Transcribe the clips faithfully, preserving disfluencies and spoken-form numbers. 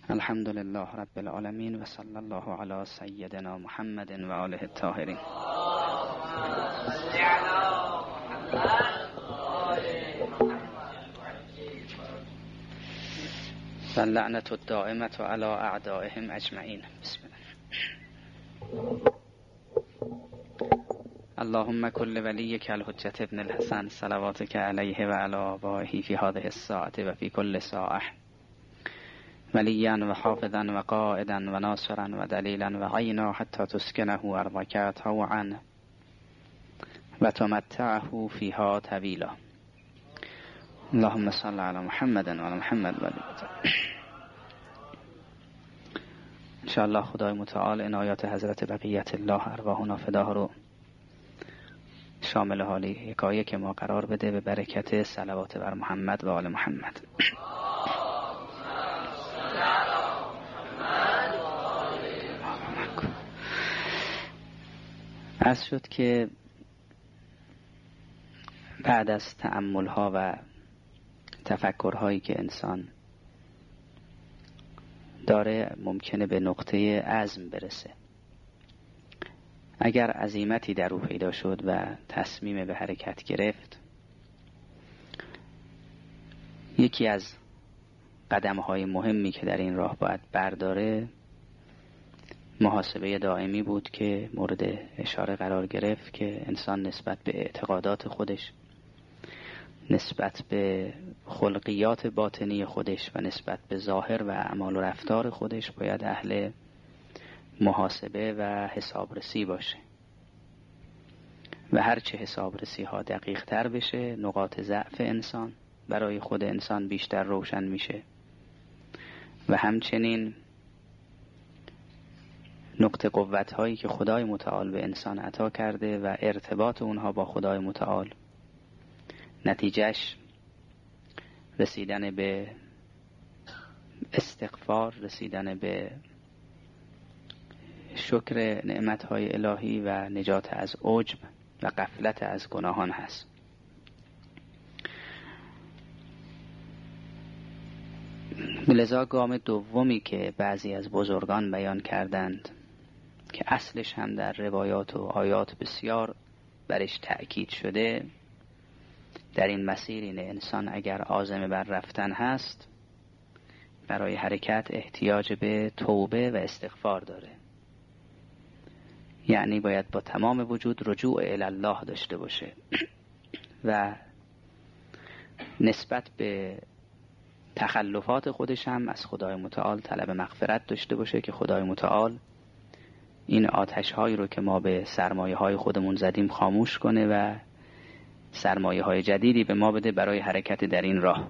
الحمد لله رب العالمین و صلی الله علی سیدنا محمد و آله الطاهرین. و لعنت الدائمة علی اعدائهم اجمعین. بسم الله. اللهم كل وليك الحجة ابن الحسن صلواتك عليه وعلى آبائه في هذه الساعة وفي كل ساعة وليا وحافظا وقائدا وناصرا ودليلا وعينا حتى تسكنه أرضك طوعا وتمتعه فيها طويلا. اللهم صل على محمد وعلى محمد و ان شاء الله خدای متعال عنایات حضرت بقیت الله ارواحنا فداه رو شامل حالی یکایی که ما قرار بده به برکت صلوات بر محمد و آل محمد. عرض شد که بعد از تأمل‌ها و تفکرهایی که انسان داره ممکنه به نقطه عزم برسه. اگر عزیمتی در او پیدا شد و تصمیم به حرکت گرفت، یکی از قدم‌های مهمی که در این راه باید برداره محاسبه دائمی بود که مورد اشاره قرار گرفت که انسان نسبت به اعتقادات خودش، نسبت به خلقیات باطنی خودش و نسبت به ظاهر و اعمال و رفتار خودش باید اهل محاسبه و حسابرسی باشه و هرچه حسابرسی ها دقیق تر بشه نقاط ضعف انسان برای خود انسان بیشتر روشن میشه و همچنین نقطه قوت هایی که خدای متعال به انسان عطا کرده و ارتباط اونها با خدای متعال نتیجهش رسیدن به استغفار، رسیدن به شکر نعمت های الهی و نجات از عجب و غفلت از گناهان هست. لذا گام دومی که بعضی از بزرگان بیان کردند که اصلش هم در روایات و آیات بسیار برش تأکید شده، در این مسیر این انسان اگر عازم بر رفتن هست برای حرکت احتیاج به توبه و استغفار داره. یعنی باید با تمام وجود رجوع الی الله داشته باشه و نسبت به تخلفات خودش هم از خدای متعال طلب مغفرت داشته باشه که خدای متعال این آتش هایی رو که ما به سرمایه های خودمون زدیم خاموش کنه و سرمایه های جدیدی به ما بده برای حرکت در این راه.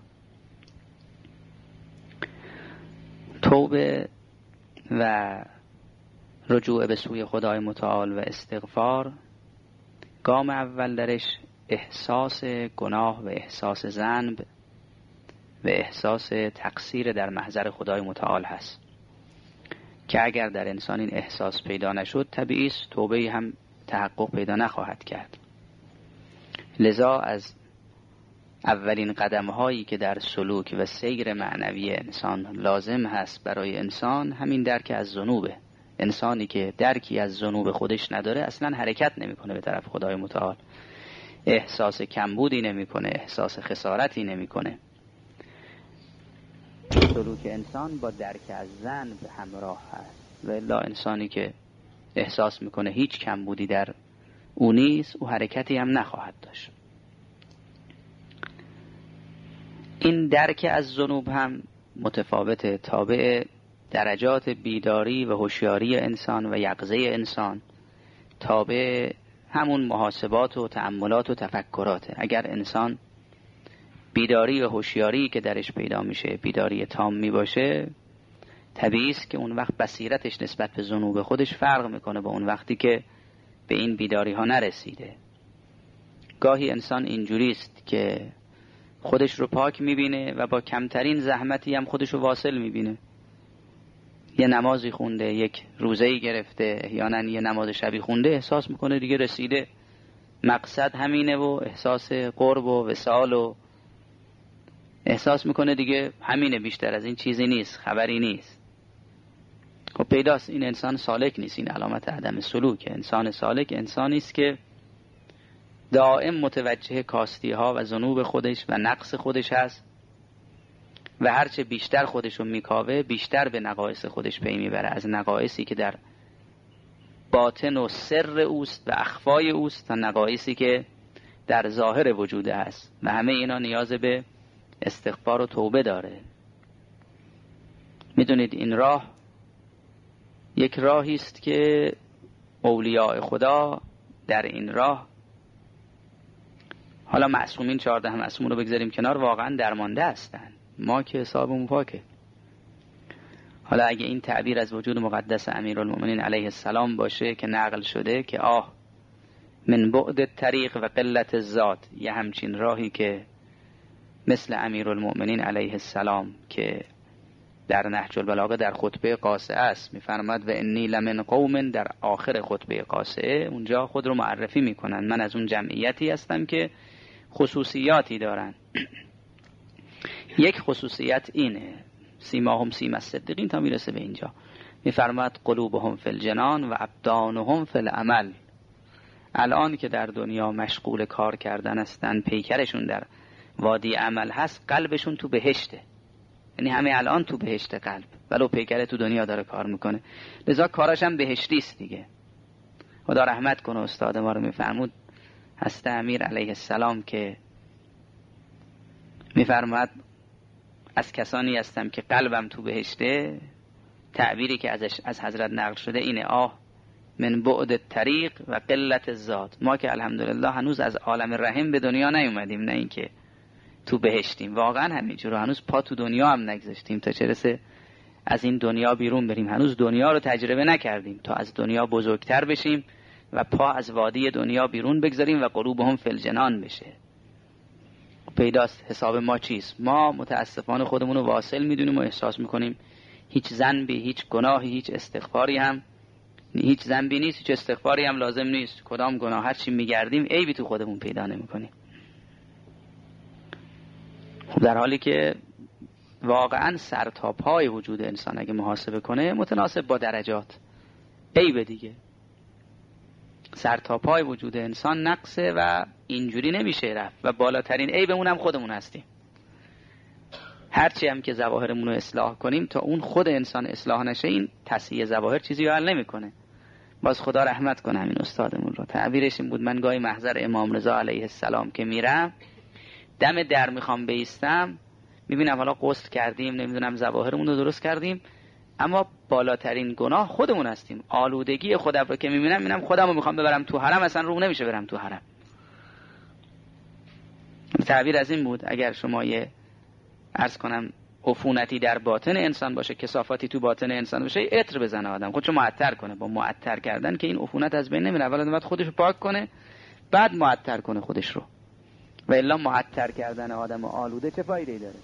توبه و رجوع به سوی خدای متعال و استغفار گام اول درش احساس گناه و احساس ذنب و احساس تقصیر در محضر خدای متعال هست که اگر در انسان این احساس پیدا نشد طبیعی است توبه هم تحقق پیدا نخواهد کرد. لذا از اولین قدم هایی که در سلوک و سیر معنوی انسان لازم هست برای انسان همین درک از ذنوبه. انسانی که درکی از ذنوب خودش نداره اصلا حرکت نمیکنه به طرف خدای متعال، احساس کمبودی نمیکنه، احساس خسارتی نمیکنه. سلوک انسان با درک از ذنب همراه هست و الا انسانی که احساس میکنه هیچ کمبودی در او نیست او حرکتی هم نخواهد داشت. این درک از ذنوب هم متفاوت تابع درجات بیداری و هوشیاری انسان و یقظه انسان، تابع همون محاسبات و تأملات و تفکراته. اگر انسان بیداری و هوشیاری که درش پیدا میشه بیداری تام می باشه طبیعی است که اون وقت بصیرتش نسبت به ذنوب خودش فرق میکنه با اون وقتی که به این بیداری ها نرسیده. گاهی انسان اینجوری است که خودش رو پاک میبینه و با کمترین زحمتی هم خودش رو واصل میبینه. یه نمازی خونده، یک روزه‌ای گرفته، احیانا یه نماز شبی خونده، احساس میکنه دیگه رسیده، مقصد همینه و احساس قرب و وصال و احساس میکنه دیگه همینه، بیشتر از این چیزی نیست، خبری نیست. خب پیداست این انسان سالک نیست. این علامت عدم سلوک. انسان سالک انسانی است که دائم متوجه کاستی ها و ذنوب خودش و نقص خودش هست و هرچه بیشتر خودش رو میکاوه بیشتر به نقایص خودش پی میبره، از نقایصی که در باطن و سر اوست و اخفای اوست تا نقایصی که در ظاهر وجوده هست و همه اینا نیاز به استغفار و توبه داره. میدونید این راه یک راهی است که اولیاء خدا در این راه، حالا معصومین چهارده معصومون رو بگذاریم کنار، واقعا درمانده هستن. ما که حسابمون پاکه. حالا اگه این تعبیر از وجود مقدس امیرالمؤمنین علیه السلام باشه که نقل شده که آه من بعد طریق و قلت الذات، یه همچین راهی که مثل امیرالمؤمنین علیه السلام که در نهج البلاغه در خطبه قاصعه است میفرماد و انی لمن قوم، در آخر خطبه قاصعه اونجا خود رو معرفی میکنن، من از اون جمعیتی هستم که خصوصیاتی دارن. یک خصوصیت اینه سیماهم سیم الصدیقین تا میرسه به اینجا میفرماد قلوبهم فی الجنان و ابدانهم فی العمل. الان که در دنیا مشغول کار کردن هستن، پیکرشون در وادی عمل هست، قلبشون تو بهشته. یعنی همه الان تو بهشت قلب، ولو پیکر تو دنیا داره کار میکنه، لذا کاراش هم بهشتی است دیگه. خدا رحمت کنه استاد ما رو میفرمود هست امیر علیه السلام که میفرماد از کسانی هستم که قلبم تو بهشته. تعبیری که ازش از حضرت نقل شده اینه آه من بعد طریق و قلت الذات. ما که الحمدلله هنوز از عالم رحم به دنیا نیومدیم، نه اینکه تو بهشتیم، واقعا همینجور، هنوز پا تو دنیا هم نگذاشتیم تا چه رسه از این دنیا بیرون بریم. هنوز دنیا رو تجربه نکردیم تا از دنیا بزرگتر بشیم و پا از وادی دنیا بیرون بگذاریم و قلوبهم فی الجنان بشه. پیداست حساب ما چیست. ما متاسفانه خودمون رو واصل میدونیم و احساس میکنیم هیچ ذنبی، هیچ گناهی، هیچ استغفاری هم هیچ ذنبی نیست، هیچ استغفاری هم لازم نیست. کدام گناه هر چی میگردیم عیبی تو خودمون پیدا نمیکنیم. در حالی که واقعا سر تا پای وجود انسان اگه محاسبه کنه متناسب با درجات عیب دیگه. سر تا پای وجود انسان نقصه و اینجوری نمیشه رفت و بالاترین عیبمون هم خودمون هستیم. هرچی هم که ظواهرمون رو اصلاح کنیم تا اون خود انسان اصلاح نشه، این تصحیح ظواهر چیزی رو حل نمیکنه. باز خدا رحمت کنه همین استادمون رو. تعبیرش این بود من گاهی محضر امام رضا علیه السلام که میرم دم در میخوام بیستم، میبینم حالا غسل کردیم، نمیدونم ظواهرمون رو درست کردیم، اما بالاترین گناه خودمون هستیم. آلودگی خودم رو که میبینم میبینم خودم رو میخوام ببرم تو حرم، اصلا رو نمیشه برم تو حرم. تعبیر از این بود اگر شما یه عرض کنم عفونتی در باطن انسان باشه، کثافاتی تو باطن انسان باشه، عطر بزنه آدم خودشو معطر کنه. با معطر کردن که این عفونت از بین نمیره، اول باید خودشو پاک کنه بعد معطر کنه خودش رو. و الا معطر کردن آدم آلوده چه فایده‌ای داره؟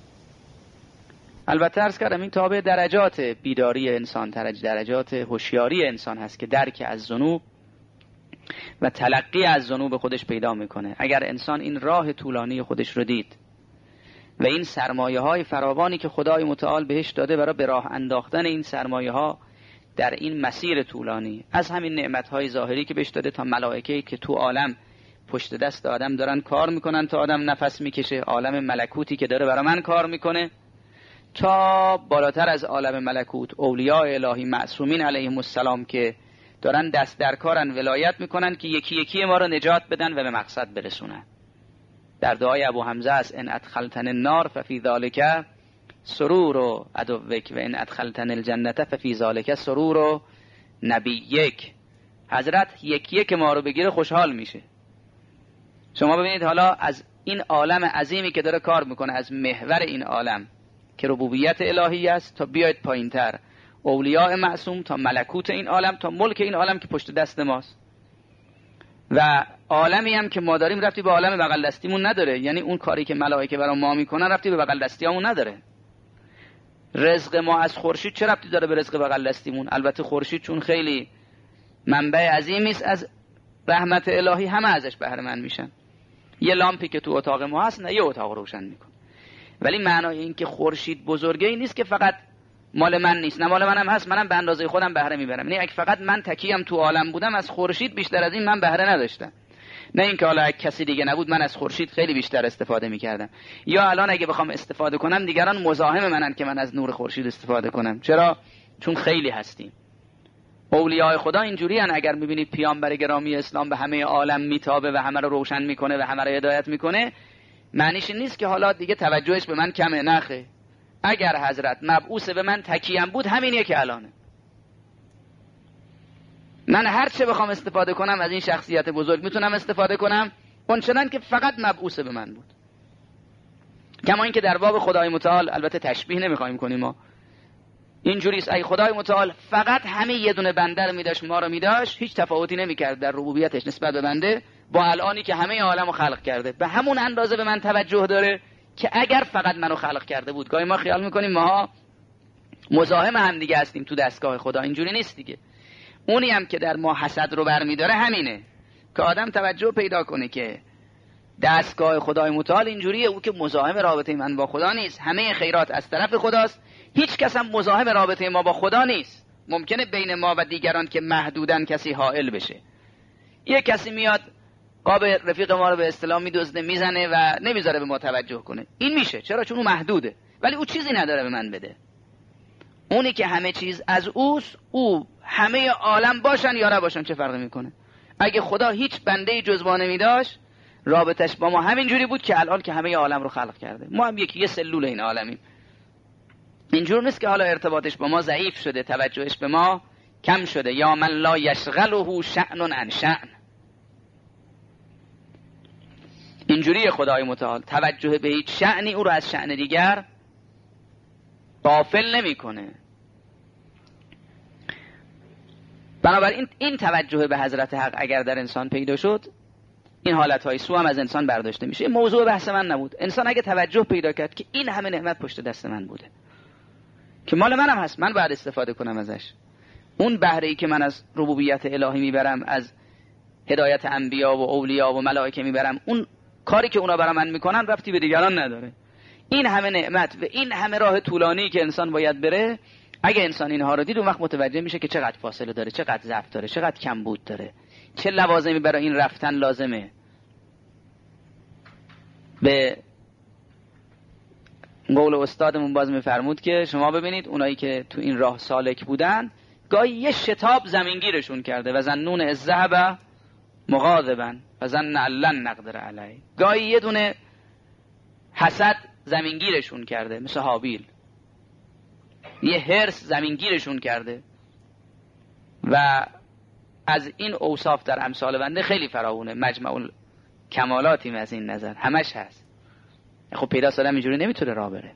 البته عرض کردم این تابع درجات بیداری انسان، درجات هوشیاری انسان هست که درک از ذنوب و تلقی از ذنوب خودش پیدا میکنه. اگر انسان این راه طولانی خودش رو دید و این سرمایه های فراوانی که خدای متعال بهش داده برای به راه انداختن این سرمایه ها در این مسیر طولانی، از همین نعمت های ظاهری که بهش داده تا ملائکه‌ای که تو عالم پشت دست آدم دارن کار میکنن تا آدم نفس میکشه، عالم ملکوتی که داره برای من کار میکنه، تا بالاتر از عالم ملکوت اولیاء الهی معصومین علیهم السلام که دارن دست در کارن، ولایت میکنن که یکی یکی ما رو نجات بدن و به مقصد برسونن. در دعای ابو حمزه است ان ادخلتن النار ففی ذلک سرور عدوک و ان ادخلتن الجنه ففی ذلک سرور نبیک. حضرت یکی یک ما رو بگیره خوشحال میشه. شما ببینید حالا از این عالم عظیمی که داره کار میکنه، از محور این عالم که ربوبیت الهی است تا بیاید پایینتر اولیاء معصوم، تا ملکوت این عالم، تا ملک این عالم که پشت دست ماست، و عالمی هم که ما داریم رفتی به عالم بغل دستیمون نداره. یعنی اون کاری که ملائکه برای ما میکنن رفتی به بغل دستیامون نداره. رزق ما از خورشید چه رفتی داره به رزق بغل دستیمون؟ البته خورشید چون خیلی منبع عظیمی است از رحمت الهی، همه ازش بهره مند میشن. یه لامپی که تو اتاق ما هست نه یه اتاق روشن میکنه. ولی معنای این که خورشید بزرگه این نیست که فقط مال من نیست، نه مال منم هست، منم به اندازه خودم بهره میبرم. یعنی اگه فقط من تکیم تو عالم بودم، از خورشید بیشتر از این من بهره نداشتم. نه اینکه حالا اگه کسی دیگه نبود من از خورشید خیلی بیشتر استفاده میکردم. یا الان اگه بخوام استفاده کنم دیگران مزاحم منن که من از نور خورشید استفاده کنم. چرا؟ چون خیلی هستیم. اولیاء خدا اینجوری ان، اگر میبینید پیامبر گرامی اسلام به همه عالم میتابه و همه رو روشن میکنه و همه رو هدایت میکنه، معنیش این نیست که حالا دیگه توجهش به من کمه. نخه، اگر حضرت مبعوث به من تکیم بود همینیه که الانه. من هر چه بخوام استفاده کنم از این شخصیت بزرگ میتونم استفاده کنم، اونچنان که فقط مبعوث به من بود. کما اینکه در باب خدای متعال، البته تشبیه نمیخوایم کنیم ما، اینجوریست اگه خدای متعال فقط همه یه دونه بنده رو میداشت، ما رو میداشت، هیچ تفاوتی نمیکرد در ربوبیتش نسبت به بنده با الانی که همه عالم رو خلق کرده. به همون اندازه به من توجه داره که اگر فقط منو خلق کرده بود. گاهی ما خیال میکنیم ماها مزاحم هم دیگه هستیم تو دستگاه خدا، اینجوری نیست دیگه. اونی هم که در ما حسد رو برمیداره همینه که آدم توجه پیدا کنه که دستگاه خدای متعال اینجوریه، او که مزاحم رابطه من با خدا نیست، همه خیرات از طرف خداست، هیچ کس هم مزاحم رابطه ما با خدا نیست. ممکنه بین ما و دیگران که محدودن کسی حائل بشه. یه کسی میاد قاب رفیق ما رو به اصطلاح میدزده، میزنه و نمیذاره به ما توجه کنه، این میشه. چرا؟ چون او محدوده، ولی او چیزی نداره به من بده. اونی که همه چیز از اوست، او همه عالم باشن یا نباشن چه فرقی میکنه؟ اگه خدا هیچ بنده جزوا نمیداشت، رابطش با ما همینجوری بود که الان که همه عالم رو خلق کرده. ما هم یکی یه سلول این عالمیم. اینجور نیست که حالا ارتباطش با ما ضعیف شده، توجهش به ما کم شده. یا من لا یشغله شأن عن شأن. اینجوری خدای متعال توجه به هیچ شأنی او رو از شأن دیگر غافل نمیکنه. بنابراین این توجه به حضرت حق اگر در انسان پیدا شد، این حالتهای سو هم از انسان برداشته میشه. این موضوع بحث من نبود. انسان اگه توجه پیدا کرد که این همه نعمت پشت دست من بوده، که مال منم هست، من باید استفاده کنم ازش، اون بهره‌ای که من از ربوبیت الهی میبرم، از هدایت انبیا و اولیا و ملائکه میبرم، اون کاری که اونا برای من میکنن ربطی به دیگران نداره. این همه نعمت و این همه راه طولانی که انسان باید بره، اگه انسان اینها رو دید اون وقت متوجه میشه که چقدر فاصله داره، چقدر ضعف داره، چقدر کمبود داره، چه لوازمی برای این رفتن لازمه. به قول استادمون باز میفرمود که شما ببینید اونایی که تو این راه سالک بودن، گاهی یه شتاب زمینگیرشون کرده و ظنون الذهب مغاضبا فظن لن نقدر علیه. گاهی یه دونه حسد زمینگیرشون کرده مثل حابیل، یه حرص زمینگیرشون کرده و از این اوصاف در امثال بنده خیلی فراوونه. مجمع کمالاتیم از این نظر همش هست. خب پیدا سالم اینجوری نمیتونه راه بره.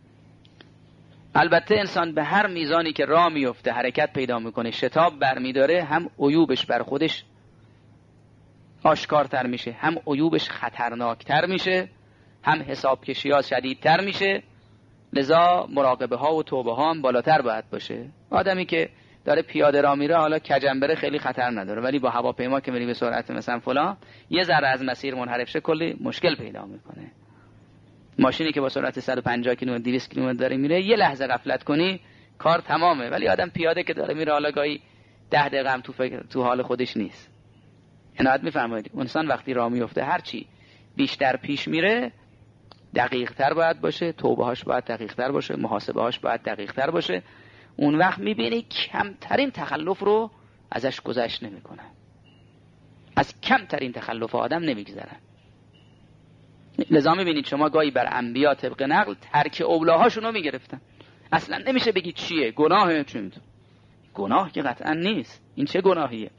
البته انسان به هر میزانی که راه میفته، حرکت پیدا میکنه، شتاب برمیداره، هم عیوبش بر خودش آشکارتر میشه، هم عیوبش خطرناکتر میشه، هم حساب کشی ها شدیدتر میشه. لذا مراقبه ها و توبه ها هم بالاتر باید باشه. آدمی که داره پیاده راه میره، حالا کجنبره خیلی خطر نداره، ولی با هواپیما که میری به سرعت مثلا فلان، یه ذره از مسیر منحرف شه کلی مشکل پیدا میکنه. ماشینی که با سرعت صد و پنجاه کیلومتر دویست کیلومتر داره میره، یه لحظه غفلت کنی کار تمامه. ولی آدم پیاده که داره میره، حالا گاهی ده دقیقه هم تو فکر تو حال خودش نیست. عنایت میفرمایید انسان وقتی راه میفته هر چی بیشتر پیش میره دقیق تر باید باشه، توبه هاش باید دقیق تر باشه، محاسبه هاش باید دقیق تر باشه. اون وقت میبینی کمترین تخلف رو ازش گذشت نمیکنه. از کمترین تخلف آدم نمیگذرن. لذا میبینید شما گاهی بر انبیا طبق نقل ترک اولاهاشون رو میگرفتن. اصلا نمیشه بگید چیه، گناهه، چی میدون. گناه که قطعا نیست. این چه گناهیه؟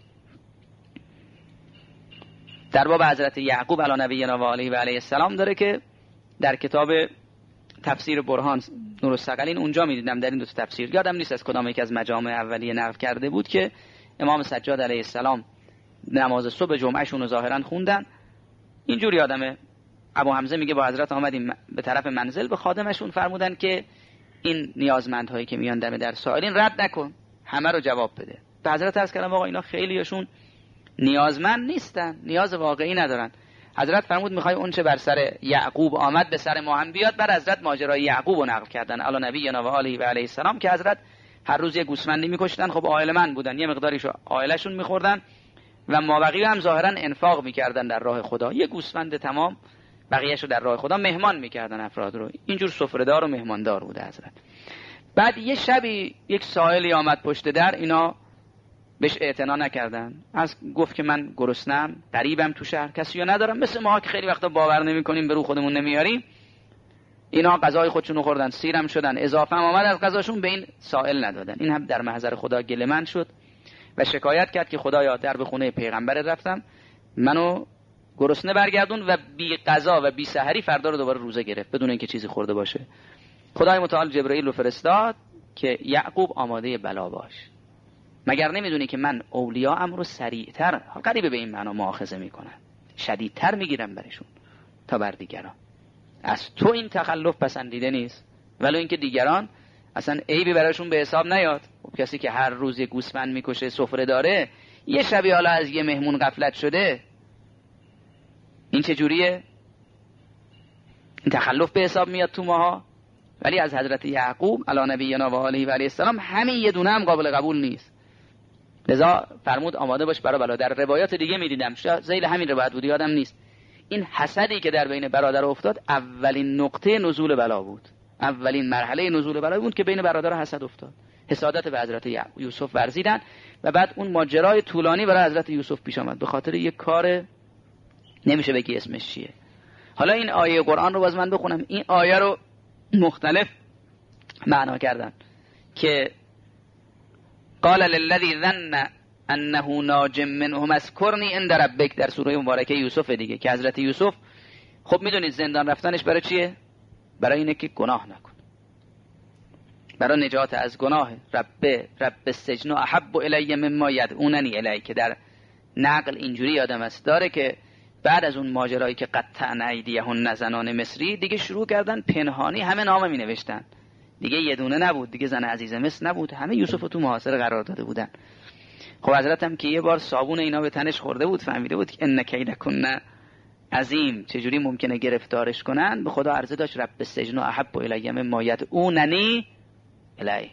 در باب حضرت یعقوب علی نبینا و علیه و علیه السلام داره که در کتاب تفسیر برهان نور الثقلین اونجا میدیدم، در این دو تفسیر یادم نیست از کدام یکی از مجامع اولیه نقل کرده بود که امام سجاد علیه السلام نماز صبح جمعهشون رو ظاهرا خوندن. اینجوری آدمه. ابو حمزه میگه با حضرت آمدیم به طرف منزل، به خادمشون فرمودن که این نیازمندهایی که میان دم در سائلین رد نکن، همه رو جواب بده. به حضرت عرض کردم آقا اینا خیلیشون نیازمند نیستن، نیاز واقعی ندارن. حضرت فرمود میخوای اون چه بر سر یعقوب آمد به سر ما هم بیاد. بر حضرت ماجرای یعقوب رو نقل کردن علی نبینا و آله و علیه السلام که حضرت هر روز یه گوسفندی میکشتن. خب عائلمند بودن، یه مقداریشو عائلشون میخوردن و مابقی هم ظاهرا انفاق میکردن در راه خدا. یه گوسفند تمام بقیه‌شو در راه خدا مهمان میکردن افراد رو. اینجور سفره‌دار و مهماندار بوده حضرت. بعد یه شبی یک سائلی آمد پشت در، اینا بهش اعتنا نکردن. از گفت که من گرسنه‌ام، غریبم تو شهر، کسی رو ندارم، مثل ما که خیلی وقتا باور نمی‌کنیم به رو خودمون نمیاریم. اینا غذای خودشون رو خوردن، سیرم شدن، اضافه هم آمد از غذاشون به این سائل ندادن. این هم در محضر خدا گله‌مند شد و شکایت کرد که خدایا در به خونه پیغمبر رفتم، منو گرسنه برگردون و بی غذا و بی سحری فردا رو دوباره روزه گرفت بدون اینکه چیزی خورده باشه. خدای متعال جبرئیل رو فرستاد که یعقوب آماده بلا باش، مگر نمیدونی که من اولیاءم رو سریعتر، قریب به این معنا مؤاخذه میکنن، شدیدتر میگیرم برشون تا بر دیگران. از تو این تخلف پسندیده نیست، ولی اینکه دیگران اصلا عیبی براشون به حساب نیاد. خب کسی که هر روز یه گوسفند میکشه، سفره داره، یه شبی حالا از یه مهمون غفلت شده، این چه جوریه؟ این تخلف به حساب میاد تو ماها. ولی از حضرت یعقوب علی نبینا و آله و علیه السلام همین یه دونه هم قابل قبول نیست. لذا فرمود آماده باش برای بلا. در روایات دیگه میدیدم، ذیل همین روایت بود یادم نیست، این حسدی که در بین برادر افتاد اولین نقطه نزول بلا بود، اولین مرحله نزول بلا بود که بین برادر حسد افتاد. حسادت به حضرت یوسف ورزیدن و بعد اون ماجرای طولانی برای حضرت یوسف پیش آمد به خاطر یک کار نمیشه بگی اسمش چیه. حالا این آیه قرآن رو باز من بخونم. این آیه رو مختلف معنا کردن که قال للذی ظن انه ناج منهم اذکرنی عند ربک، در سوره مبارکه یوسف دیگه، که حضرت یوسف خب میدونید زندان رفتنش برای چیه؟ برای اینه که گناه نکنه، برای نجات از گناه. رب رب السجن احب الی مما یدعوننی الی، که در نقل اینجوری یادم است داره که بعد از اون ماجرایی که قطعن ایدیهن زنان مصری، دیگه شروع کردن پنهانی همه نامه می نوشتن، دیگه یه دونه نبود، دیگه زن عزیز مصر نبود، همه یوسف رو تو محاصره قرار داده بودن. خب حضرت هم که یه بار صابون اینا به تنش خورده بود، فهمیده بود که ان کیدکن عظیم، چجوری ممکنه گرفتارش کنن، به خدا عرضه داشت رب السجن احب الی مما یدعوننی الی.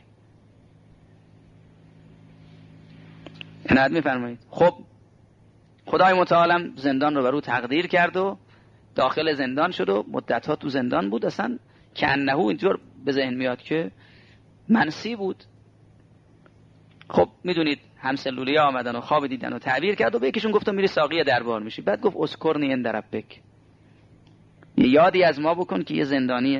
عنایت می‌فرمایید. خب خدای متعال زندان رو برو تقدیر کرد و داخل زندان شد و مدت‌ها تو زندان بود. اصلا که انه اینطور به ذهن میاد که منسی بود. خب میدونید همسلولی ها آمدن و خواب دیدن و تعبیر کرد و به یکیشون گفتم میری ساقی دربار میشی. بعد گفت اذکرنی عند ربک، یادی از ما بکن که یه زندانیه.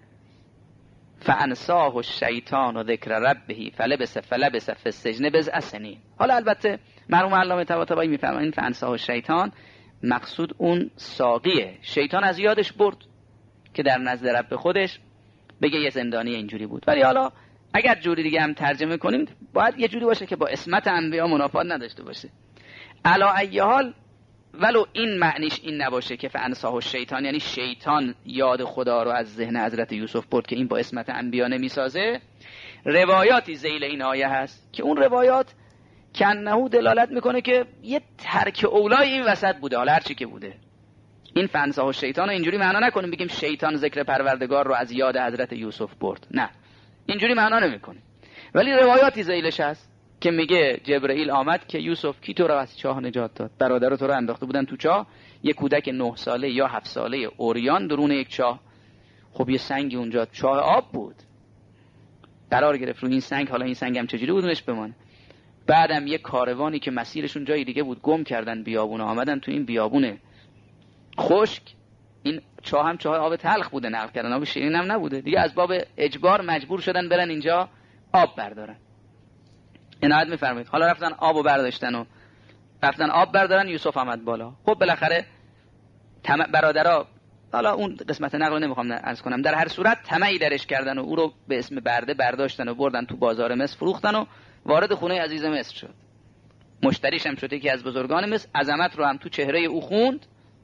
فانساه الشیطان و ذکر ربه فلبس فلبس فی السجن بضع سنین. حالا البته مرحوم علامه طباطبایی میفهمن این فانساه الشیطان مقصود اون ساقیه، شیطان از یادش برد که در نزد رب خودش بگه یه زندانی اینجوری بود. ولی حالا اگر جوری دیگه هم ترجمه کنیم باید یه جوری باشه که با اسمت انبیا منافات نداشته باشه. علا ای حال ولو این معنیش این نباشه که فانساه الشیطان یعنی شیطان یاد خدا رو از ذهن حضرت یوسف برد که این با اسمت انبیا نمیسازه، روایاتی ذیل این آیه هست که اون روایات کنهو دلالت میکنه که یه ترک اولای این وسط بوده. حالا هرچی که بوده، این فانساه الشیطان رو اینجوری معنا نکنیم بگیم شیطان ذکر پروردگار رو از یاد حضرت یوسف برد، نه اینجوری معنا نمیکنه. ولی روایاتی ذیلش هست که میگه جبرئیل آمد که یوسف کی تو رو از چاه نجات داد، برادر تو رو انداخته بودن تو چاه، یه کودک نه ساله یا هفت ساله اوریان درون یک چاه. خب یه سنگی اونجا، چاه آب بود، قرار گرفت رو این سنگ. حالا این سنگ هم چجوری بودونش بمانه. بعدم یه کاروانی که مسیرشون جای دیگه بود گم کردن بیابونه، آمدن تو این بیابونه خشک. این چاه هم چاه آب تلخ بوده نقل کردن، آب شیرین هم نبوده دیگه. از باب اجبار مجبور شدن برن اینجا آب بردارن. عنایت میفرمایید. حالا رفتن آبو برداشتن و رفتن آب بردارن، یوسف آمد بالا. خب بالاخره تم... برادرها، حالا اون قسمت نقل نمیخوام عرض کنم، در هر صورت طمعی درش کردن و او رو به اسم برده برداشتن و بردن تو بازار مصر فروختن و وارد خونه عزیز مصر شد. مشتریش هم شده که از بزرگان مصر، عظمت رو هم تو چهره او خوند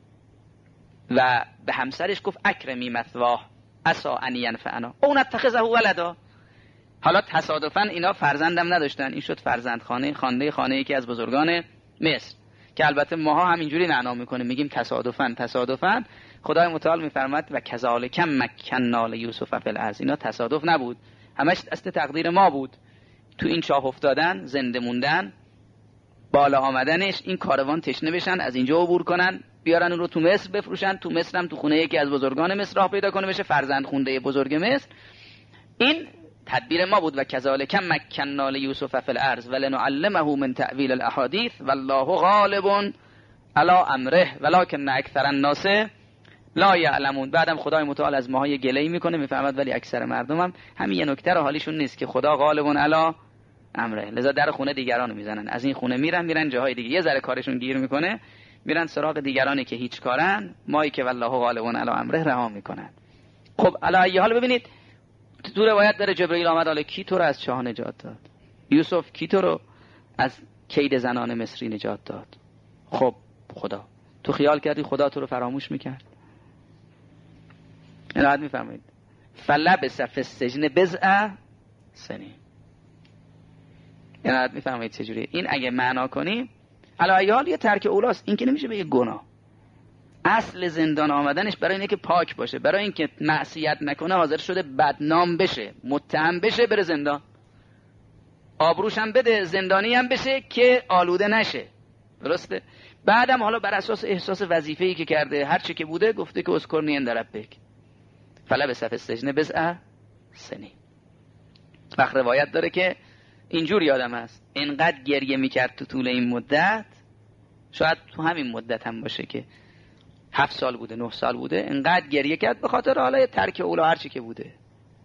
و به همسرش گفت اکرمی مثواه عسى ان ینفعنا او نتخذه ولدا. حالا تصادفاً اینا فرزندم نداشتن، این شد فرزند خانه خانده خانه یکی از بزرگان مصر. که البته ماها همینجوری معنا میکنیم، میگیم تصادفاً تصادفاً. خدای متعال میفرماد و کذالک مکننا لیوسف فی الارض، اینا تصادف نبود، همش دست تقدیر ما بود. تو این چاه افتادن، زنده موندن، بالا آمدنش، این کاروان تشنه بشن، از اینجا عبور کنن، بیارن اون رو تو مصر بفروشن، تو مصر هم تو خونه یکی از بزرگان مصر راه پیدا کنه بشه فرزند خونده بزرگ مصر. این تدبیر ما بود. و کذالک مکننا لیوسف فی الارض ولنعلمه من تأویل الاحادیث والله غالب علی امره ولکن اکثر الناس لا یعلمون. بعدم خدای متعال از ماها گله‌ای میکنه، میفهمد ولی اکثر مردم هم همین یه نکته رو حالیشون نیست که خدا غالب علی امره، لذا در خونه دیگران میزنن، از این خونه میرن میرن جاهای دیگه، یه ذره کارشون گیر میکنه میرن سراغ دیگرانی که هیچ کارن، مایی که والله غالب علی امره رها میکنن. خب علی حال ببینید تو روایت داره جبرئیل آمد، حالا کی تو رو از چاه نجات داد؟ یوسف کی تو رو از کید زنان مصری نجات داد؟ خب خدا. تو خیال کردی خدا تو رو فراموش میکرد؟ اینو میفرمایید فلبث فی السجن بضع سنین. اینو میفرمایید چجوریه این؟ اگه معنا کنیم علی حال یه ترک اولاست، این که نمیشه به یه گناه. اصل زندان آمدنش برای اینه که پاک باشه، برای اینکه معصیت نکنه، حاضر شده بدنام بشه، متهم بشه، بره زندان، آبروش هم بده، زندانی هم بشه که آلوده نشه. درسته؟ بعدم حالا بر اساس احساس وظیفه‌ای که کرده، هر چی که بوده، گفته که اذکرنی عند ربک فلبث فی السجن بضع سنین. وقت روایت داره که اینجور یادم هست اینقدر گریه میکرد تو طول این مدت، شاید تو همین مدت هم باشه که هفت سال بوده، نه سال بوده، اینقدر گریه کرد به خاطر حالا ترک اولا هر چی که بوده.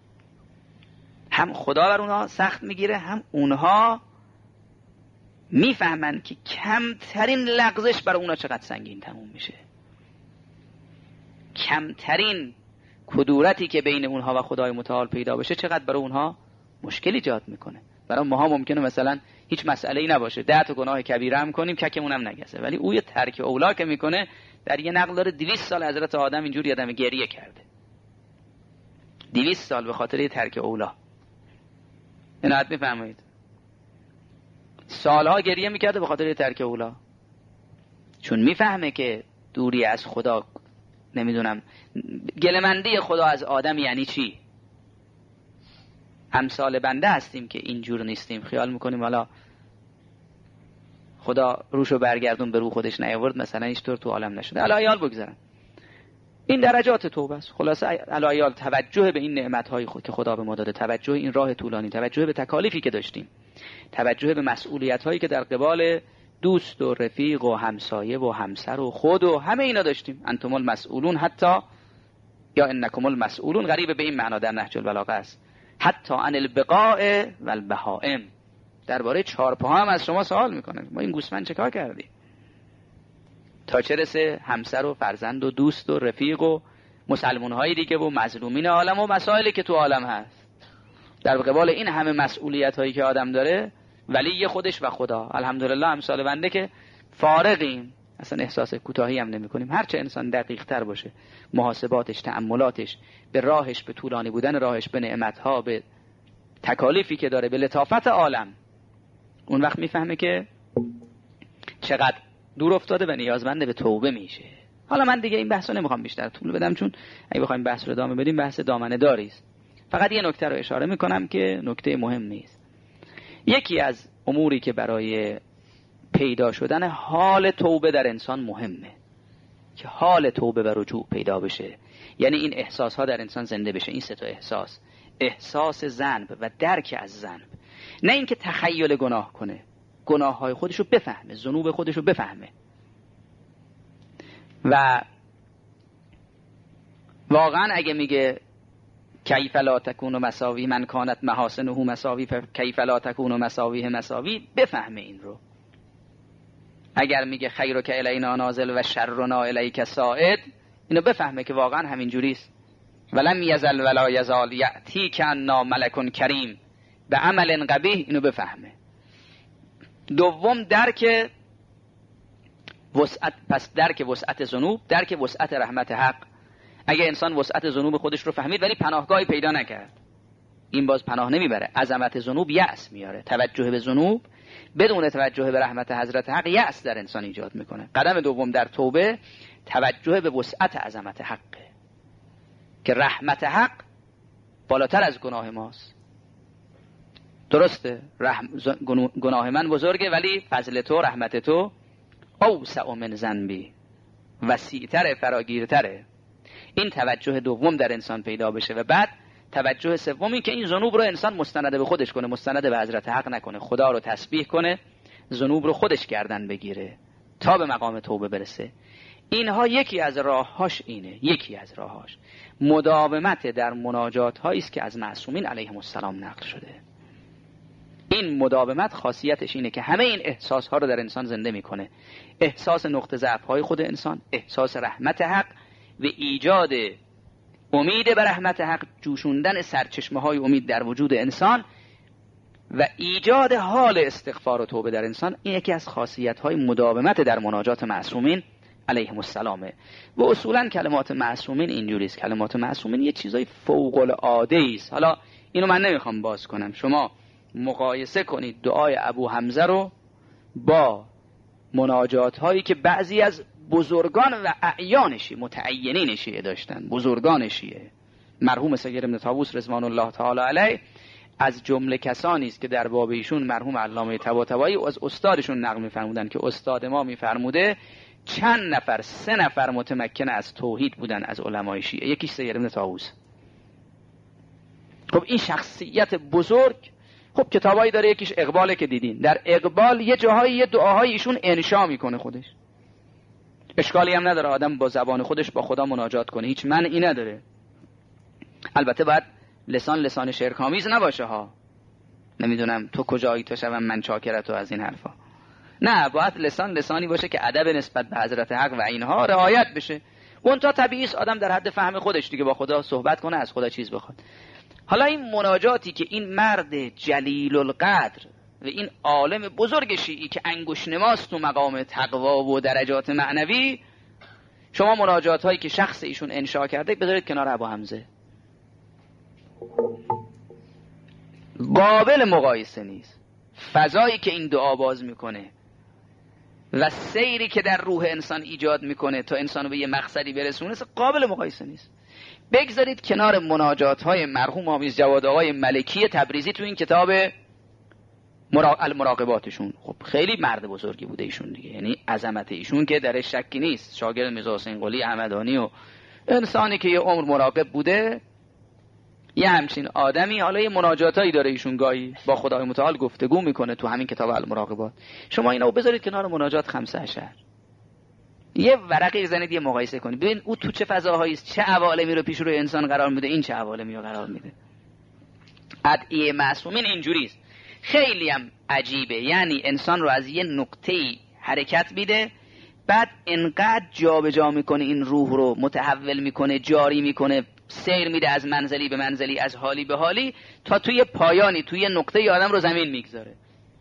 هم خدا بر اونها سخت میگیره، هم اونها میفهمن که کمترین لغزش برای اونها چقدر سنگین تموم میشه، کمترین کدورتی که بین اونها و خدای متعال پیدا بشه چقدر برای اونها مشکل ایجاد میکنه. برای ماها ممکنه مثلا هیچ مسئله‌ای نباشه، ده تا گناه کبیره هم کنیم ککمون هم نگسه، ولی او یه ترک اولا که میکنه، در یه نقل داره دویست سال حضرت آدم اینجوری آدم گریه کرده، دویست سال به خاطر یه ترک اولا. اینو حد میفهمید؟ سالها گریه میکرده به خاطر یه ترک اولا، چون میفهمه که دوری از خدا، نمیدونم گلمندی خدا از آدم یعنی چی. امثال بنده هستیم که اینجور نیستیم، خیال میکنیم حالا خدا روشو برگردون به رو خودش نیاورد، مثلا هیچ طور تو عالم نشده. علایال بگذارن، این درجات توبه است. خلاصه علایال توجه به این نعمت‌های خود که خدا به ما داده، توجه این راه طولانی، توجه به تکالیفی که داشتیم، توجه به مسئولیت‌هایی که در قبال دوست و رفیق و همسایه و همسر و خود و همه اینا داشتیم. انتم المسئولون حتی یا انکم المسئولون، غریبه به این معنا در نهج البلاغه است، حتی عن البقاء و البهائم، درباره چهارپاها هم از شما سوال میکنه. ما این گوسفند چه کار کردی؟ تا چه رسه همسر و فرزند و دوست و رفیق و مسلمان های دیگه و مظلومین عالم و مسائلی که تو عالم هست. در قبال این همه مسئولیت هایی که آدم داره، ولی خودش و خدا، الحمدلله امثال بنده که فارغیم، اصلا احساس کوتاهی هم نمی کنیم. هرچه انسان دقیق تر باشه محاسباتش، تأملاتش به راهش، به طولانی بودن راهش، به نعمتها، به تکالیفی که داره، به لطافت عالم، اون وقت میفهمه که چقدر دور افتاده و نیازمنده به توبه میشه. حالا من دیگه این بحثو نمیخوام بیشتر طول بدم، چون اگه بخوایم بحث رو ادامه بدیم بحث دامنه داری است. فقط یه نکته رو اشاره میکنم که نکته مهمی است. یکی از اموری که برای پیدا شدن حال توبه در انسان مهمه، که حال توبه و رجوع پیدا بشه، یعنی این احساس ها در انسان زنده بشه. این سه تا احساس، احساس ذنب و درک از ذنب، نه اینکه تخیل گناه کنه، گناه های خودشو بفهمه، ذنوب خودشو بفهمه و واقعا اگه میگه کیف لا تکون مساوی من کانت محاسنه مساوی کیف لا تکون مساویه مساوی، بفهمه این رو. اگر میگه خیرک الینا نازل و شرنا الیک صاعد، اینو بفهمه که واقعا همین جوری است. ولم یزل ولا یزال یأتی کنا ملک کریم به عمل قبیح، اینو بفهمه. دوم درک وسعت، پس درک وسعت ذنوب، درک وسعت رحمت حق. اگه انسان وسعت ذنوب خودش رو فهمید ولی پناهگاهی پیدا نکرد، این باز پناه نمیبره. عظمت ذنوب یأس میاره. توجه به ذنوب بدون توجه به رحمت حضرت حق یأس در انسان ایجاد میکنه. قدم دوم در توبه توجه به وسعت عظمت حقه که رحمت حق بالاتر از گناه ماست. درسته رحم... گناه من بزرگه ولی فضل تو، رحمت تو اوسع من ذنبی، وسیع‌تره، فراگیرتره. این توجه دوم در انسان پیدا بشه و بعد توجه سومی که این ذنوب رو انسان مستند به خودش کنه، مستند به حضرت حق نکنه، خدا رو تسبیح کنه، ذنوب رو خودش گردن بگیره تا به مقام توبه برسه. اینها یکی از راههاش اینه، یکی از راههاش مداومت در مناجات هایی است که از معصومین علیهم السلام نقل شده. این مداومت خاصیتش اینه که همه این احساس ها رو در انسان زنده میکنه. احساس نقطه ضعف های خود انسان، احساس رحمت حق و ایجاد امید به رحمت حق، جوشوندن سرچشمه های امید در وجود انسان و ایجاد حال استغفار و توبه در انسان. این یکی از خاصیت های مداومت در مناجات معصومین علیهم السلامه. و اصولا کلمات معصومین اینجوریست، کلمات معصومین یه چیزای فوق العاده است. حالا اینو من نمیخوام باز کنم، شما مقایسه کنید دعای ابو حمزه رو با مناجات هایی که بعضی از بزرگان و اعیان شیعه، متعینین شیعه داشتن. بزرگان شیعه مرحوم سید ابن طاووس رضوان الله تعالی علیه از جمله کسانی است که در باب ایشون مرحوم علامه طباطبایی از استادشون نقل می‌فرمودن که استاد ما می‌فرموده چند نفر، سه نفر متمکن از توحید بودن از علمای شیعه، یکیش سید ابن طاووس. خب این شخصیت بزرگ، خب کتابایی داره، یکیش اقباله که دیدین. در اقبال یه جاهایی یه دعاهای ایشون انشا میکنه خودش. اشکالی هم نداره آدم با زبان خودش با خدا مناجات کنه، هیچ منعی نداره. البته باید لسان لسان شرک‌آمیز نباشه ها، نمیدونم تو کجایی تو شوم من چاکرتو از این حرفا. نه، باید لسان لسانی باشه که ادب نسبت به حضرت حق و اینها رعایت بشه. اون تا طبیعی است آدم در حد فهم خودش دیگه با خدا صحبت کنه، از خدا چیز بخواد. حالا این مناجاتی که این مرد جلیل القدر و این عالم بزرگ شیعی که انگشت نماست تو مقام تقوا و درجات معنوی، شما مناجات هایی که شخص ایشون انشا کرده بذارید کنار ابو حمزه، قابل مقایسه نیست. فضایی که این دعا باز میکنه و سیری که در روح انسان ایجاد میکنه تا انسانو به یه مقصدی برسونه قابل مقایسه نیست. بگذارید کنار مناجات های مرحوم آمیز جواد آقای ملکی تبریزی تو این کتاب المراقباتشون. خب خیلی مرد بزرگی بوده ایشون دیگه، یعنی عظمت ایشون که درش شکی نیست. شاگرد میرزا حسین قلی احمدانی و انسانی که یه عمر مراقب بوده، یه همچین آدمی. حالا یه مناجاتایی داره ایشون، گاهی با خدای متعال گفتگو میکنه تو همین کتاب المراقبات. شما اینو بذارید کنار مناجات خمسه عشر، یه ورقی بزنید یه مقایسه کنید، ببین او تو چه فضاهایی است، چه عوالمی رو پیش روی انسان قرار میده، این چه عوالمی رو قرار میده. ادعیه معصومین اینجوریست، خیلی هم عجیبه. یعنی انسان رو از یه نقطه‌ای حرکت میده، بعد انقدر جابجا میکنه این روح رو، متحول میکنه، جاری میکنه، سیر میده از منزلی به منزلی، از حالی به حالی، تا توی پایانی توی نقطه آدم رو زمین میگذاره.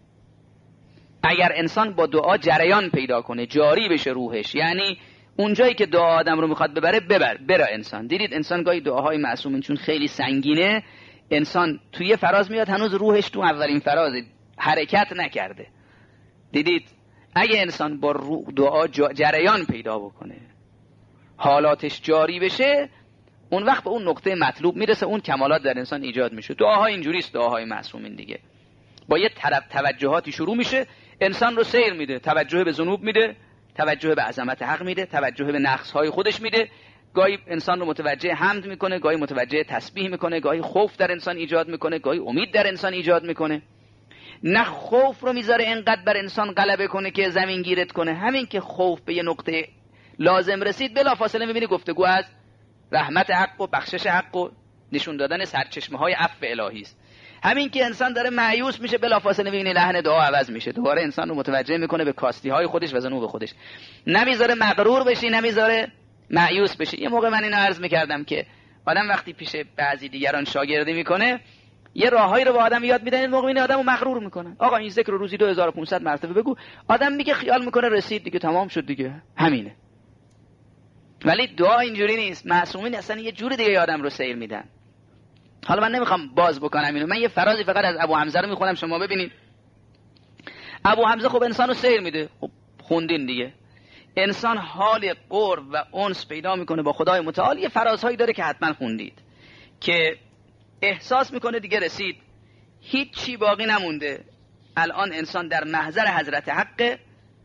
اگر انسان با دعا جریان پیدا کنه، جاری بشه روحش، یعنی اون جایی که دعا آدم رو میخواد ببره ببر بره انسان. دیدید انسان گاهی دعاهای معصومین چون خیلی سنگینه، انسان توی فراز میاد هنوز روحش تو اولین فراز حرکت نکرده. دیدید اگه انسان با دعا جریان پیدا بکنه، حالاتش جاری بشه، اون وقت به اون نقطه مطلوب میرسه، اون کمالات در انسان ایجاد میشه. دعاهای اینجوریست، دعاهای معصومین دیگه با یه طرف توجهاتی شروع میشه، انسان رو سیر میده، توجه به ذنوب میده، توجه به عظمت حق میده، توجه به نقص‌های خودش میده. گاهی انسان رو متوجه حمد میکنه، گاهی متوجه تسبیح میکنه، گاهی خوف در انسان ایجاد میکنه، گاهی امید در انسان ایجاد میکنه. نه خوف رو میذاره انقدر بر انسان غلبه کنه که زمین گیرت کنه. همین که خوف به یه نقطه لازم رسید، بلافاصله میبینی گفتگو از رحمت حق و بخشش حق و نشون دادن سرچشمه های عفو الهی است. همین که انسان داره مایوس میشه، بلافاصله میبینی لحن دعا عوض میشه، دوباره انسان رو متوجه میکنه به کاستی های خودش و ذنوب خودش. نمیذاره مغرور بشی، نمیذاره مایوس بشی. یه موقع من اینو عرض میکردم که آدم وقتی پیش بعضی دیگران شاگردی میکنه، یه راههایی رو به آدم یاد میدن، این موقع این آدمو مغرور میکنن. آقا این ذکر رو روزی دو هزار و پانصد مرتبه بگو. آدم میگه خیال میکنه رسید دیگه، تمام شد دیگه، همینه. ولی دعا اینجوری نیست. معصومین اصلا یه جور دیگه آدم رو سیر میدن. حالا من نمیخوام باز بکنم اینو، من یه فرازی فقط از ابو حمزه رو میخونم شما ببینید. ابو حمزه خب انسانو سیر میده، خب خوندین دیگه. انسان حال قرب و انس پیدا میکنه با خدای متعال. یه فرازهایی داره که حتما خوندید که احساس میکنه دیگه رسید، هیچ چی باقی نمونده، الان انسان در محضر حضرت حقه.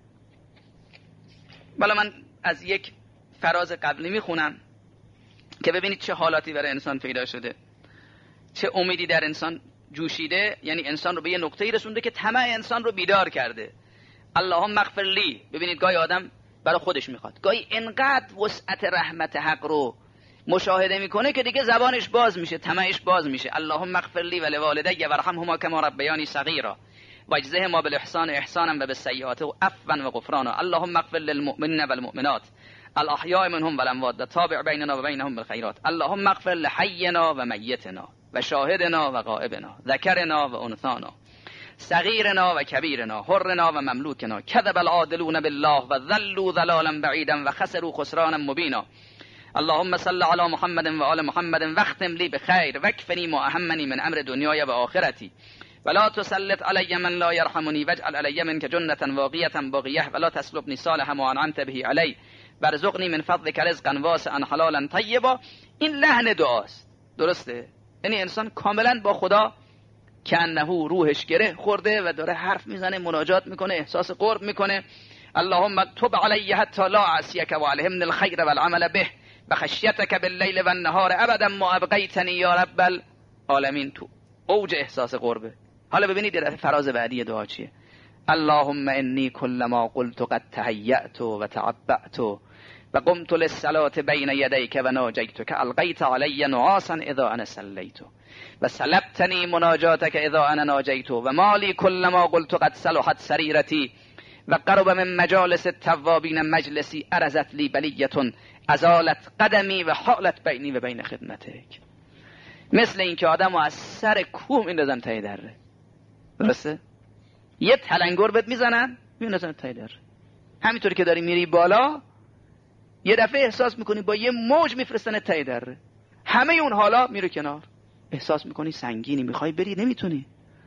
بالا من از یک فراز قبلی میخونم که ببینید چه حالاتی برای انسان پیدا شده، چه امیدی در انسان جوشیده، یعنی انسان رو به یه نقطه‌ای رسونده که طمع انسان رو بیدار کرده. اللهم اغفر لی. ببینید گاهی آدم برای خودش میخواد، گاهی انقدر وسعت رحمت حق رو مشاهده میکنه که دیگه زبانش باز میشه، طمعش باز میشه. اللهم اغفر لی و لوالدی وارحمهما کما ربیانی صغیرا واجزهما بالاحسان احسانا و بالسیئات عفوا و غفرانا. اللهم اغفر للمؤمنین والمؤمنات الاحیاء منهم والاموات وتابع بیننا و بینهم بالخیرات. اللهم اغفر لحینا و میتنا و شاهدنا و غائبنا ذکرنا و انثانا صغیرنا و کبیرنا حرنا و مملوکنا. کذب العادلون بالله و ذلوا ضلالا بعیدا و خسروا خسرانا مبینا. اللهم صل علی محمد و آل محمد واختم لی بخیر واکفنی ما اهمنی من امر دنیای و آخرتی ولا تسلط علی من لا یرحمنی واجعل علی منک جنة واقیة باقیة ولا تسلبنی صالح ما انعمت به علی وارزقنی من فضلک رزقا واسعا حلالا طیبا. این لحن دعاست، درسته؟ یعنی انسان کاملا با خدا که انه روحش گره خورده و داره حرف میزنه، مناجات میکنه، احساس قرب میکنه. اللهم تب علی حتی لا اعصیک و الهمنی الخیر والعمل به و خشیتک باللیل و النهار ابدا ما ابقیتنی یا رب العالمین. تو اوج احساس قربه. حالا ببینید فراز بعدی دعا چیه. اللهم انی کلما قلت قد تهیأت و تعبأت و قمت للصلاة بین یدیک و ناجیتک القیت علی نعاسا اذا انا صلیت و سلبتنی مناجاتک اذا انا ناجیت و مالی کلما قلت قد صلحت سریرتی و قرب من مجالس التوابین مجلسی ارزت لی بلیتون ازالت قدمی و حالت بینی و بین خدمتک. مثل این که آدمو از سر کوه میندازن ته دره، درسته؟ یه تلنگر بهت میزنن میندازن ته دره. همینطوری که داری میری بالا یه دفعه احساس میکنی با یه موج میفرستن ته دره. همه اون حالا میره کنار، احساس میکنی سنگینی، میخوای بری نمیتونی.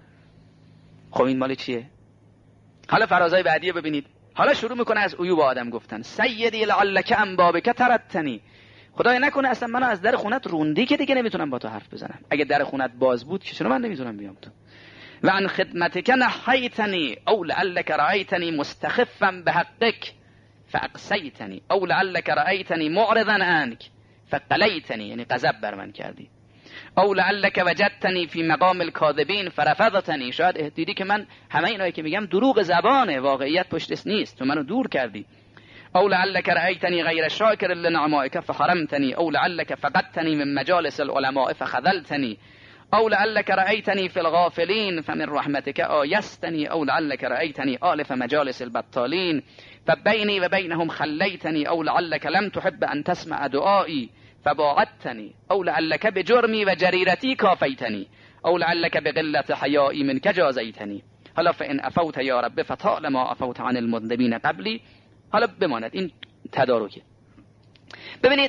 خب این مال چیه؟ حالا فرازای بعدی ببینید. حالا شروع میکنه از عیوب آدم گفتن. سیدی لعلک ام بابک ترتنی. خدای نکنه اصلا منو از در خونت روندی که دیگه نمیتونم با تو حرف بزنم. اگه در خونت باز بود که چرا من نمیتونم بیام تو. و عن خدمتک نحیتنی او لعلک رأیتنی مستخفا بحقک فاقسیتنی او لعلک رأیتنی معرضا عنک فقلیتنی، یعنی غضب بر من کردی. او لعلک وجدتنی فی مقام الکاذبین فرفضتنی. شاید دیدی که من همه اینایی که میگم دروغ زبانه، واقعیت پشتش نیست، تو منو دور کردی. او لعلک رأیتنی غیر شاکر لنعمائک فحرمتنی او لعلک فقدتنی من مجالس العلماء فخذلتنی او لعلک رأیتنی فی الغافلین فمن رحمتک آیستنی او لعلک رأیتنی آلف مجالس البطالین فبینی و بینهم خلیتنی او لعلک لم تحب ان تسمع دعایی فباعدتنی او لعلک بجرمی و جریرتی کافیتنی او لعلک بقلت حیائی منک جازیتنی. حالا فان عفوت یا رب فطالما عفوت عن المذنبین قبلی. حالا بماند این تدارکه. ببینید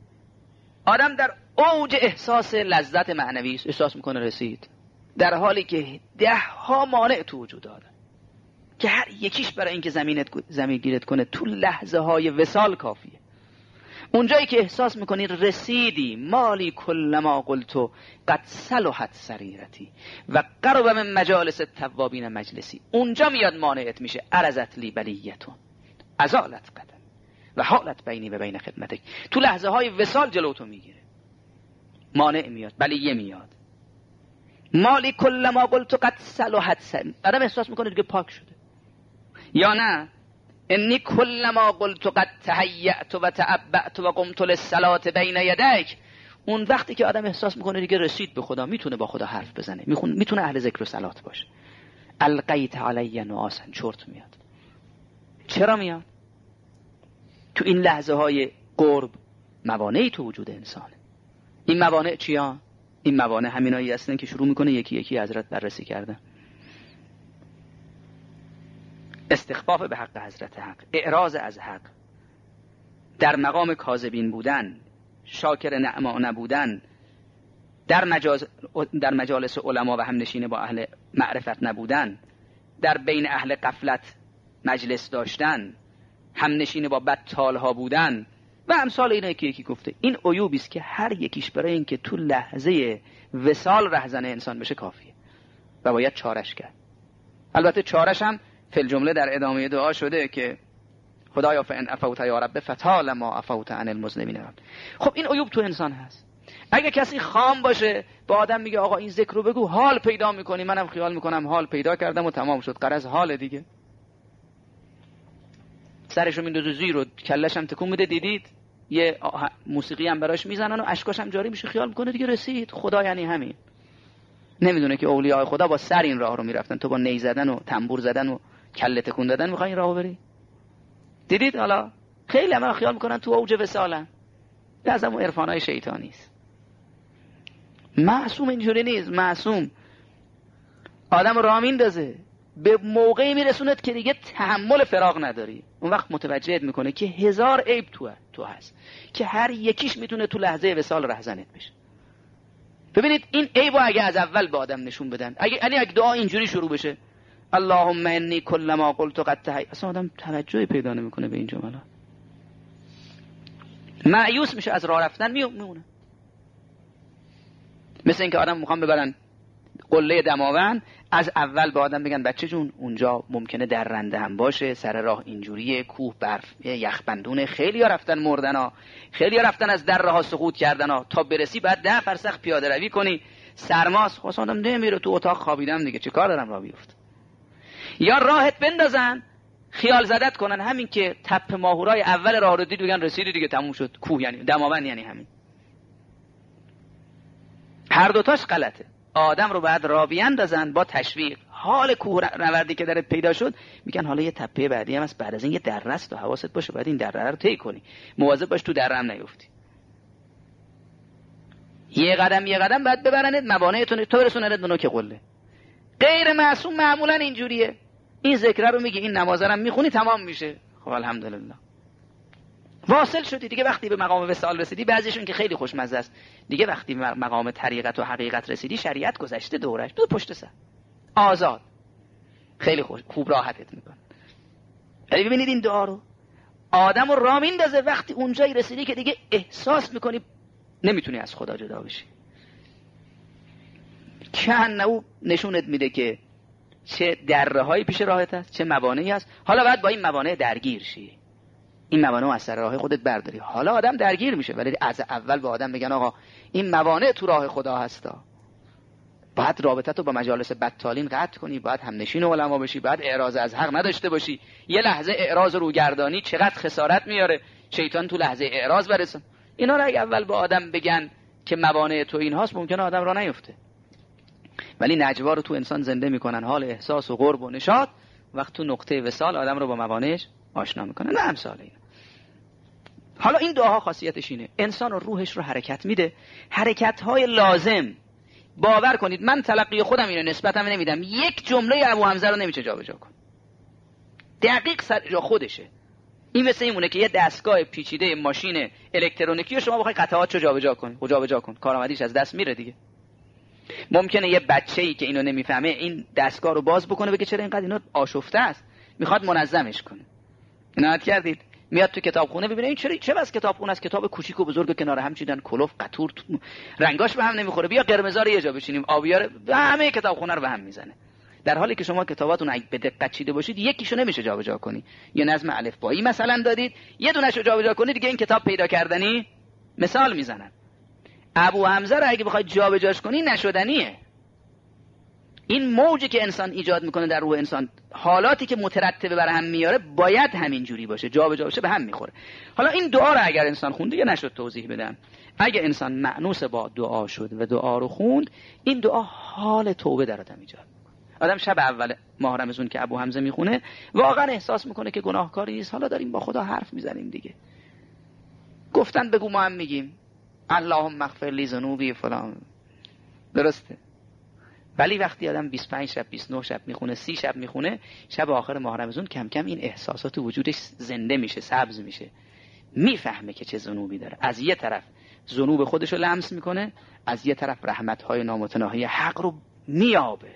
آدم در اوج احساس لذت معنوی احساس میکنه رسید، در حالی که ده ها مانع تو وجود داره که هر یکیش برای اینکه زمینت زمین گیرت کنه تو لحظه های وصال کافیه. اونجایی که احساس میکنی رسیدی، مالی کلما قلتو قد صلحت سریرتی و قرب من مجالس التوابین مجلسی، اونجا میاد مانعت میشه. ارزت لی بلیتون ازالت قدم و حالت بینی و بین خدمتک. تو لحظه های وصال جلوتو میگیره، مانع میاد، بلیه میاد. مالی کلما قلتو قد صلحت سریرتی، آدم احساس میکنه دیگه پاک شده. یا نه انی کلما قلت قد تهیأت و تعبأت و قمت للصلاة بین یدیک، اون وقتی که آدم احساس میکنه دیگه رسید به خدا، میتونه با خدا حرف بزنه، میتونه اهل ذکر و صلات باشه. القیت علی نعاسا، چرت میاد. چرا میاد؟ تو این لحظه های قرب موانعی تو وجود انسانه. این موانع چیا؟ این موانع همینایی هستن که شروع میکنه یکی یکی حضرت بررسی کردن. استخفاف به حق حضرت حق، اعراض از حق، در مقام کاذبین بودن، شاکر نعما نبودن، در مجاز در مجالس علما و همنشین با اهل معرفت نبودن، در بین اهل غفلت مجلس داشتن، همنشین با بدتالها بودن و امثال اینا یکی یکی گفته. این عیوبی است که هر یکیش برای این که تو لحظه وصال رهزن انسان بشه کافیه و باید چارش کرد. البته چارش هم فی الجمله در ادامه دعا شده که خدایا فان عفوت یا رب فطال ما عفوت عن المذنبین. خب این عیوب تو انسان هست. اگه کسی خام باشه با آدم میگه آقا این ذکر رو بگو، حال پیدا میکنی، منم خیال میکنم حال پیدا کردم و تمام شد، غرض حال دیگه. سرشو میندازه زیر و کلش هم تکون میده، دیدید یه موسیقی هم براش میزنن و اشکاش هم جاری میشه، خیال میکنه دیگه رسید. خدا یعنی همین. نمیدونه که اولیاء خدا با سر این راه رو میرفتن، تو با نی زدن و تنبور زدن و کله تکون دادن میخوای این راهو بری؟ دیدید؟ حالا خیلی هم خیال میکنن تو اوج وصالن. از همون عرفانای شیطانی است. معصوم اینجوری نیست. معصوم آدم راه میندازه، به موقعی میرسوند که دیگه تحمل فراغ نداری. اون وقت متوجهت میکنه که هزار عیب تو تو هست که هر یکیش میتونه تو لحظه وصال رهزنت بشه. ببینید این عیبو اگه از اول به آدم نشون بدن، اگه یعنی اگه دعا اینجوری شروع بشه اللهم انی کل ما قلت قد تهی، اصلا آدم توجهی پیدا نمیکنه به این جملات، مایوس میشه از راه رفتن، میمونه. مثل اینکه آدم میخوام ببرن قله دماوند، از اول به آدم بگن بچه جون اونجا ممکنه درنده هم باشه، سر راه اینجوریه، کوه برف یخبندونه، خیلی ها رفتن مردن ها، خیلی ها رفتن از دره ها سقوط کردن ها، تا برسی بعد ده فرسخ پیاده روی کنی، سرماست. خواست آدم نمیره تو اتاق خوابیدم دیگه، چه کار دارم راه بیفت. یا راهت بندازن خیال زدت کنن، همین که تپ ماهورای اول راه رو دید بگن رسیدی دیگه تموم شد. کوه یعنی دماوند یعنی همین. هر دوتاش غلطه. آدم رو بعد راه بیندازن با تشویق. حال کوه نوردی که درت پیدا شد میگن حالا یه تپه بعدی هم هست، بعد از این یه دره است و حواست باشه بعد این دره رو طی کنی، مواظب باش تو دره هم نیفتی. یه قدم یه قدم بعد ببرنت موانعتون تو برسوننت به نوک قله. غیر معصوم معمولا اینجوریه. این ذکر رو میگی، این نماز رو میخونی، تمام میشه. خب الحمدلله واصل شدی دیگه. وقتی به مقام وصال رسیدی، بعضیشون که خیلی خوشمزه است دیگه، وقتی مقام طریقت و حقیقت رسیدی شریعت گذشته دورش، دو پشت سر آزاد، خیلی خوش خوب راحتت میکنه. ولی ببینید این دعا رو آدم رو راه میندازه، وقتی اونجایی رسیدی که دیگه احساس میکنی نمیتونی از خدا جدا بشی، کأنه نشونت میده که چه درهایی پیش راهت هست، چه موانعی هست. حالا باید با این موانع درگیر شی، این موانع از سر راه خودت برداری. حالا آدم درگیر میشه، ولی از اول با آدم بگن آقا این موانع تو راه خدا هستا. بعد رابطت رو با مجالس بدتالین قطع کنی، باید هم نشین علما بشی، باید اعراض از حق نداشته باشی. یه لحظه اعراض روگردانی چقدر خسارت میاره، شیطان تو لحظه اعراض برسن. اینا رو اگه اول با آدم بگن که موانع تو این هاست، ممکنه آدم راه نیفته. ولی نجوا رو تو انسان زنده میکنن، حال احساس و قرب و نشاط. وقت تو نقطه وصال آدم رو با موانعش آشنا میکنن. نه امثال اینا. حالا این دعاها خاصیتش اینه انسان رو روحش رو حرکت میده، حرکت‌های لازم. باور کنید من تلقی خودم اینو نسبتم نمیدم، یک جمله ابو حمزه رو نمیشه جابجا کن، دقیق سر جا خودشه. این مثل اینونه که یه دستگاه پیچیده ماشین الکترونیکی رو شما بخوای قطعاتشو جابجا کنی، خب جابجا کن، کارآمدیش از دست میره دیگه. ممکنه یه بچه‌ای که اینو نمیفهمه این دستگاه رو باز بکنه بگه چرا اینقدر اینا آشفته است، میخواد منظمش کنه. عنایت کردید؟ میاد تو کتابخونه ببینه این چرا چه بس کتابخونه است، کتاب کوچیک و بزرگ کنار هم چیدن، کلوف قطور رنگاش به هم نمیخوره، بیا قرمزا رو یه جا بچینیم، آبیا رو، همه کتابخونه رو به هم میزنه. در حالی که شما کتاباتون اگه به دقت چیده باشید یکیشو نمیشه جابجا کنی. یه نظم الفبایی مثلا دادید، یه دونهشو جابجا کنید دیگه این کتاب پیدا کردنی. مثال میزنم ابو حمزه رو اگه بخواید جابجاش کنی نشدنیه. این موجی که انسان ایجاد میکنه در روح انسان، حالاتی که مترتبه بر هم میاره، باید همین جوری باشه، جابجا بشه، به هم میخوره. حالا این دعا رو اگر انسان خوند، دیگه نشد توضیح بدم، اگه انسان مأنوس با دعا شد و دعا رو خوند، این دعا حال توبه در آدم ایجاد میکنه. آدم شب اول ماه رمضان که ابو حمزه میخونه واقعا احساس میکنه که گناهکاری نیست، حالا داریم با خدا حرف میزنیم دیگه. گفتن بگو ما هم میگیم اللهم اغفر لی ذنوبی فلان، درسته. ولی وقتی آدم بیست و پنج شب بیست و نه شب میخونه، سی شب میخونه، شب آخر ماه رمضان کم کم این احساسات وجودش زنده میشه، سبز میشه، میفهمه که چه ذنوبی داره. از یه طرف ذنوب خودش رو لمس میکنه، از یه طرف رحمت‌های نامتناهی حق رو میابه.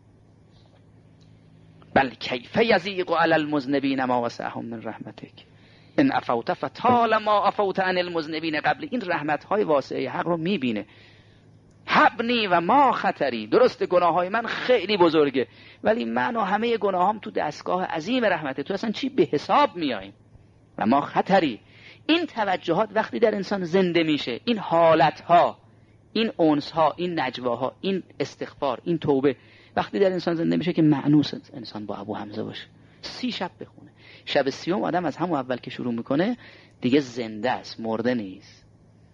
بل کیف یضیق علی المذنبین ما وسعهم من رحمتک ان عفوت فطال ما عفوت عن المذنبین قبل. این رحمت‌های واسعه حق رو میبینه. حبنی و ما خطری، درست گناههای من خیلی بزرگه ولی من و همه گناهام تو دستگاه عظیم رحمته، تو اصلا چی به حساب میاییم. و ما خطری، این توجهات وقتی در انسان زنده میشه، این حالتها، این انسها، این نجواها، این استغفار، این توبه وقتی در انسان زنده میشه که مأنوس انسان با ابو حمزه باشه، سی شب بخونه، شب سیوم آدم از همون اول که شروع میکنه دیگه زنده است، مرده نیست.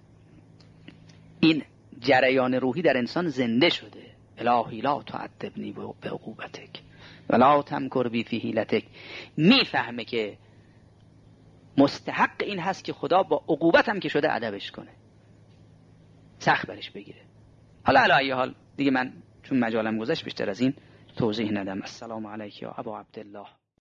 این جریان روحی در انسان زنده شده. الهی لا تعذبنی بعقوبتک ولا تمکر بی فی حیلتک. میفهمه که مستحق این هست که خدا با عقوبتم که شده ادبش کنه، سخت برش بگیره. حالا علی ای حال دیگه من چون مجالم گذشت بیشتر از این توضیح ندم. السلام علیک یا ابا عبدالله.